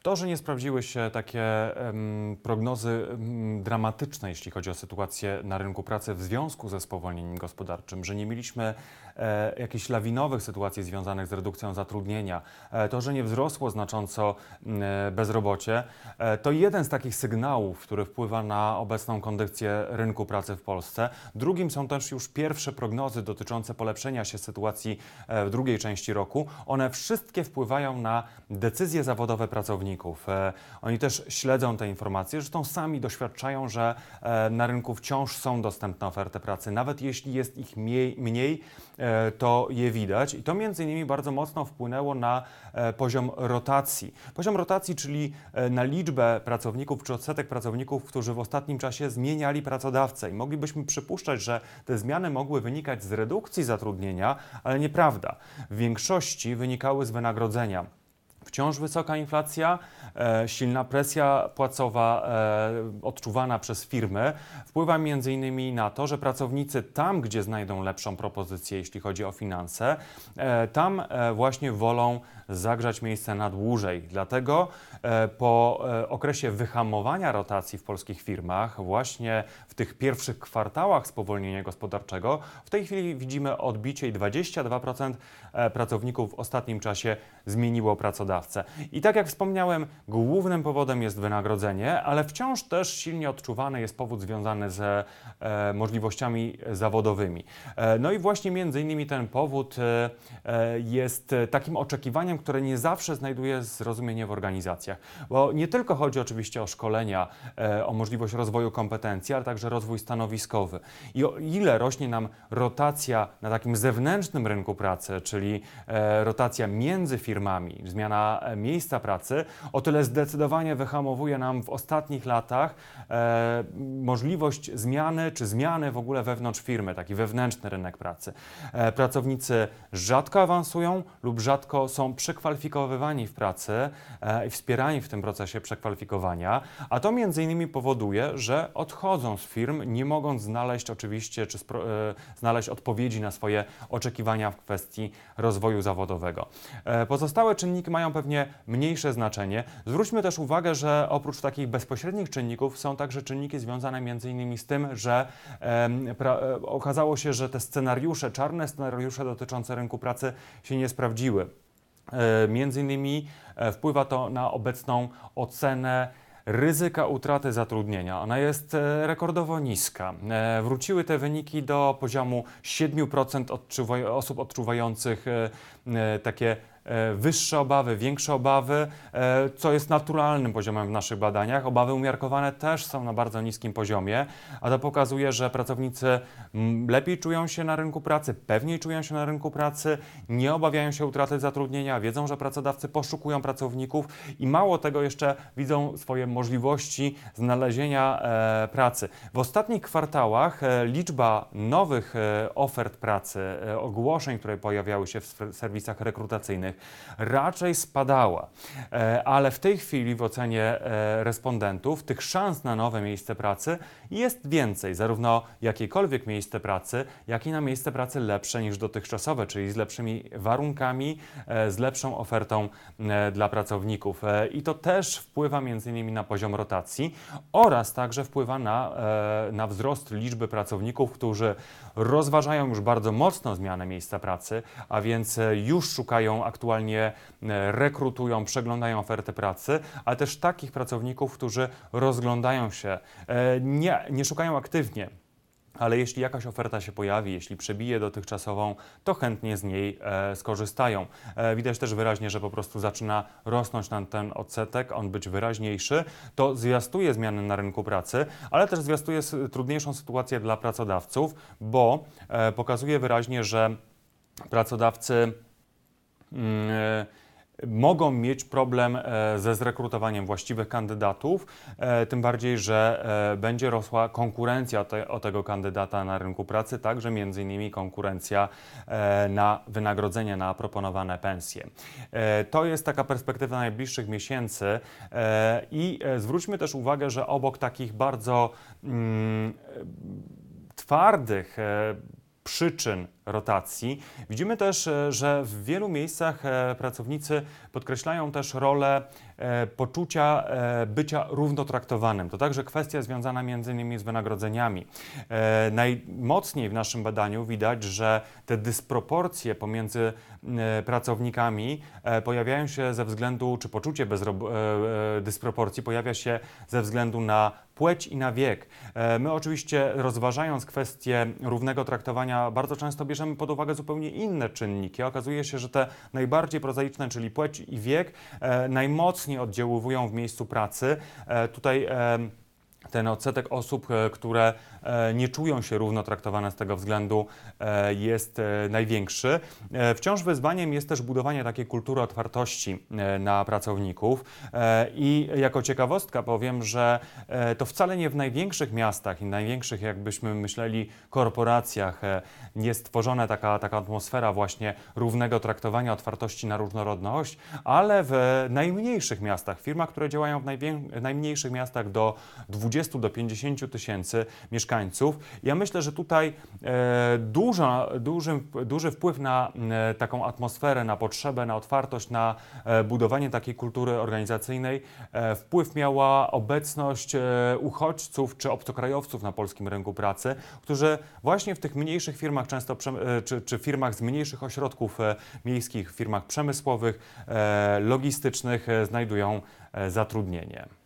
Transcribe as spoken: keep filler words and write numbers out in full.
To, że nie sprawdziły się takie em, prognozy em, dramatyczne, jeśli chodzi o sytuację na rynku pracy w związku ze spowolnieniem gospodarczym, że nie mieliśmy e, jakichś lawinowych sytuacji związanych z redukcją zatrudnienia, e, to, że nie wzrosło znacząco e, bezrobocie, e, to jeden z takich sygnałów, który wpływa na obecną kondycję rynku pracy w Polsce. Drugim są też już pierwsze prognozy dotyczące polepszenia się sytuacji e, w drugiej części roku. One wszystkie wpływają na decyzje zawodowe pracowników. E, Oni też śledzą te informacje, zresztą sami doświadczają, że e, na rynku wciąż są dostępne oferty pracy. Nawet jeśli jest ich mniej, mniej e, to je widać i to między innymi bardzo mocno wpłynęło na e, poziom rotacji. Poziom rotacji, czyli e, na liczbę pracowników czy odsetek pracowników, którzy w ostatnim czasie zmieniali pracodawcę. I moglibyśmy przypuszczać, że te zmiany mogły wynikać z redukcji zatrudnienia, ale nieprawda. W większości wynikały z wynagrodzenia. Wciąż wysoka inflacja, e, silna presja płacowa e, odczuwana przez firmy wpływa między innymi na to, że pracownicy tam, gdzie znajdą lepszą propozycję, jeśli chodzi o finanse, e, tam e, właśnie wolą zagrzać miejsce na dłużej. Dlatego e, po e, okresie wyhamowania rotacji w polskich firmach, właśnie w tych pierwszych kwartałach spowolnienia gospodarczego, w tej chwili widzimy odbicie i dwadzieścia dwa procent pracowników w ostatnim czasie zmieniło pracodawcę. I tak jak wspomniałem, głównym powodem jest wynagrodzenie, ale wciąż też silnie odczuwany jest powód związany ze e, możliwościami zawodowymi. E, no i właśnie między innymi ten powód e, e, jest takim oczekiwaniem, które nie zawsze znajduje zrozumienie w organizacjach. Bo nie tylko chodzi oczywiście o szkolenia, e, o możliwość rozwoju kompetencji, ale także rozwój stanowiskowy. I o ile rośnie nam rotacja na takim zewnętrznym rynku pracy, czyli e, rotacja między firmami, zmiana e, miejsca pracy, o tyle zdecydowanie wyhamowuje nam w ostatnich latach e, możliwość zmiany czy zmiany w ogóle wewnątrz firmy, taki wewnętrzny rynek pracy. E, pracownicy rzadko awansują lub rzadko są przekwalifikowywani w pracy e, i wspierani w tym procesie przekwalifikowania, a to między innymi powoduje, że odchodzą z firm, nie mogąc znaleźć oczywiście czy spro, e, znaleźć odpowiedzi na swoje oczekiwania w kwestii rozwoju zawodowego. E, pozostałe czynniki mają pewnie mniejsze znaczenie. Zwróćmy też uwagę, że oprócz takich bezpośrednich czynników są także czynniki związane między innymi z tym, że e, pra, e, okazało się, że te scenariusze, czarne scenariusze dotyczące rynku pracy się nie sprawdziły. E, między innymi e, wpływa to na obecną ocenę ryzyka utraty zatrudnienia. Ona jest e, rekordowo niska. E, wróciły te wyniki do poziomu siedem procent odczuwaj- osób odczuwających e, e, takie e, wyższe obawy, większe obawy, e, co jest naturalnym poziomem w naszych badaniach. Obawy umiarkowane też są na bardzo niskim poziomie, a to pokazuje, że pracownicy m, lepiej czują się na rynku pracy, pewniej czują się na rynku pracy, nie obawiają się utraty zatrudnienia, wiedzą, że pracodawcy poszukują pracowników i mało tego jeszcze widzą swoje możliwości znalezienia e, pracy. W ostatnich kwartałach e, liczba nowych e, ofert pracy, e, ogłoszeń, które pojawiały się w serwisach rekrutacyjnych, raczej spadała, e, ale w tej chwili w ocenie e, respondentów tych szans na nowe miejsce pracy jest więcej, zarówno jakiekolwiek miejsce pracy, jak i na miejsce pracy lepsze niż dotychczasowe, czyli z lepszymi warunkami, e, z lepszą ofertą e, dla pracowników. E, I to też wpływa między innymi na poziom rotacji oraz także wpływa na, e, na wzrost liczby pracowników, którzy rozważają już bardzo mocno zmianę miejsca pracy, a więc e, już szukają aktualnie, e, rekrutują, przeglądają oferty pracy, ale też takich pracowników, którzy rozglądają się, e, nie, nie szukają aktywnie. Ale jeśli jakaś oferta się pojawi, jeśli przebije dotychczasową, to chętnie z niej e, skorzystają. E, widać też wyraźnie, że po prostu zaczyna rosnąć nam ten odsetek, on być wyraźniejszy. To zwiastuje zmiany na rynku pracy, ale też zwiastuje s- trudniejszą sytuację dla pracodawców, bo e, pokazuje wyraźnie, że pracodawcy mm, e, mogą mieć problem e, ze zrekrutowaniem właściwych kandydatów, e, tym bardziej, że e, będzie rosła konkurencja te, o tego kandydata na rynku pracy, także między innymi konkurencja e, na wynagrodzenie, na proponowane pensje. E, to jest taka perspektywa najbliższych miesięcy e, i e, zwróćmy też uwagę, że obok takich bardzo mm, twardych e, przyczyn rotacji. Widzimy też, że w wielu miejscach pracownicy podkreślają też rolę e, poczucia e, bycia równotraktowanym. To także kwestia związana między innymi z wynagrodzeniami. E, najmocniej w naszym badaniu widać, że te dysproporcje pomiędzy e, pracownikami e, pojawiają się ze względu, czy poczucie bezrob- e, e, dysproporcji pojawia się ze względu na płeć i na wiek. E, My oczywiście, rozważając kwestię równego traktowania, bardzo często bierzemy pod uwagę zupełnie inne czynniki. Okazuje się, że te najbardziej prozaiczne, czyli płeć i wiek, e, najmocniej oddziaływują w miejscu pracy. E, Tutaj e, ten odsetek osób, e, które e, nie czują się równo traktowane z tego względu, e, jest e, największy. E, Wciąż wyzwaniem jest też budowanie takiej kultury otwartości e, na pracowników. E, I jako ciekawostka powiem, że e, to wcale nie w największych miastach i największych, jakbyśmy myśleli, korporacjach e, jest tworzona taka, taka atmosfera właśnie równego traktowania, otwartości na różnorodność, ale w najmniejszych miastach, firmach, które działają w najwię- najmniejszych miastach do dwudziestu do pięćdziesięciu tysięcy mieszkańców. Ja myślę, że tutaj e, duża, duży, duży wpływ na e, taką atmosferę, na potrzebę, na otwartość, na e, budowanie takiej kultury organizacyjnej e, wpływ miała obecność e, uchodźców czy obcokrajowców na polskim rynku pracy, którzy właśnie w tych mniejszych firmach, często przem- e, czy, czy firmach z mniejszych ośrodków e, miejskich, firmach przemysłowych, e, logistycznych e, znajdują e, zatrudnienie.